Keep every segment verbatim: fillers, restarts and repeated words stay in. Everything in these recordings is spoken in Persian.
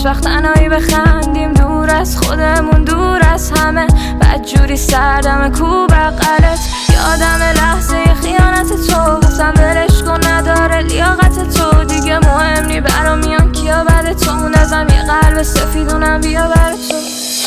هیچ وقت تنهایی بخندیم، دور از خودمون، دور از همه. بدجوری سردم کو بغلت، یادم لحظه خیانت تو، گفتم ولش کن نداره لیاقت تو، دیگه مهم نی برام میان کیا بعد تو، ازم یه قلب سفیدونم بیا بر تو.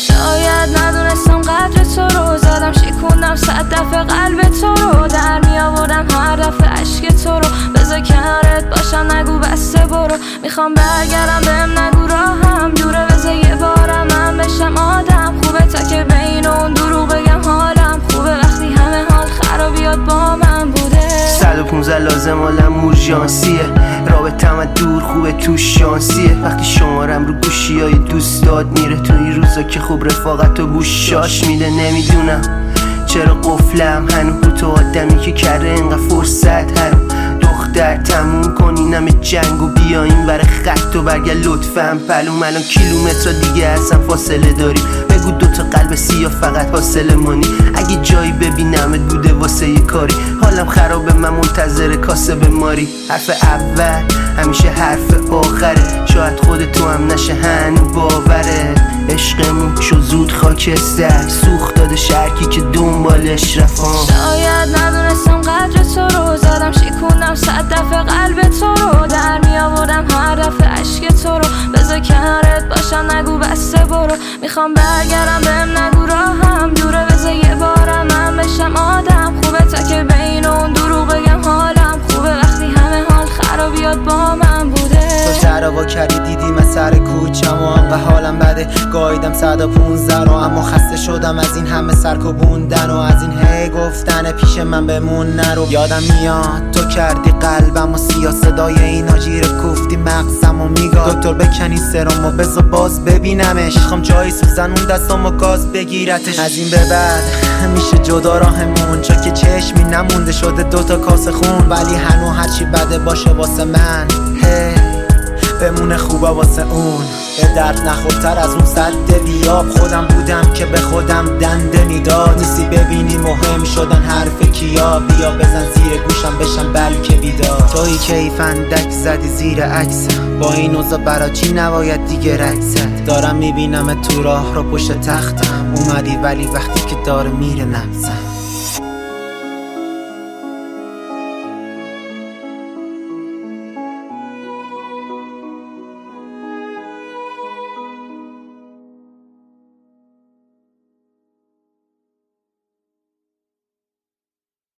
شاید ندونستم قدر تو رو، زدم شکوندم صد دفعه قلب تو رو، در می آوردم هر دفعه عشق تو رو، بذار کنارت باشم نگو بسته برو، میخوام برگردم بهم نگو راهم دوره، بذار یه بارم من بشم آدم خوبه، تا که بین اون دروغ بگم حالم خوبه، وقتی همه حال خرابیات با من بوده. صد و پونزده لازم حالم اورژانسیه، رابطم دور خوبه تو شانسیه، وقتی شمارم رو گوشی های دوستات میره، تو این روزا که خوب رفاقت و گوشاش میده. نمیدونم چرا قفلم هنو رو تو آدمی که کرده اینقدر فرصت هنو، دختر تموم کنین همه جنگ و بیاین ور خط و برگرد لطفاً پلوم، الان کیلومتر دیگه اصلا فاصله داریم، بگو دوتا قلب سیاه فقط حاصل مانی، اگه جایی ببینمت بوده واسه یه کاری، حالم خرابه من منتظر کاسه به ماری، حرف اول همیشه حرف آخره، شاید خود تو هم نشه هنو باوره، عشقمون شو زود خاکستر، سوخت داده شرکی که دنبالش رفام. شاید ندونستم قدر تو رو، زدم شکوندم صد دفعه قلب تو رو، در می آوردم هر دفعه عشق تو رو، بذار کنارت باشم نگو بسته برو، میخوام برگردم بهم نگو راهم دوره، بذار یه بارم من بشم آدم خوبه، تا که بین اون دروغ بگم حالم خوبه، وقتی همه حال خرابیات با من بوده. تو تروا کردی دیدی من سر کوچم و انقه حالم بده، گاییدم صد و پونزده رو، اما خسته شدم از این همه سرکوبوندن و از این هی گفتن پیش من بمون نرو. یادم میاد تو کردی قلبم و سیاه، صدای این آجیر کوفتی مغزم و میگاه، دکتر بکنی سرم و بذار باز ببینمش، میخوام جایی سوزن اون دستم و گاز بگیرتش، از این به بعد میشه جدا راهمون، چون که چشمی نمونده شده دوتا کاسه خون، ولی هنو هرچی بده باشه واسه من هی بمونه خوبه واسه اون، به درد نخورتر از اون صد بیاب، خودم بودم که به خودم دنده میداد، نیستی ببینی مهم شدن حرف کیا، بیا بزن زیر گوشم بشم بلکه بیدار، تویی که ای فندک زدی زیر عکسم، با این اوضاع برا چی نباید دیگه رکست، دارم میبینم تو راه رو پشت تختم اومدی، ولی وقتی که داره میره نفسم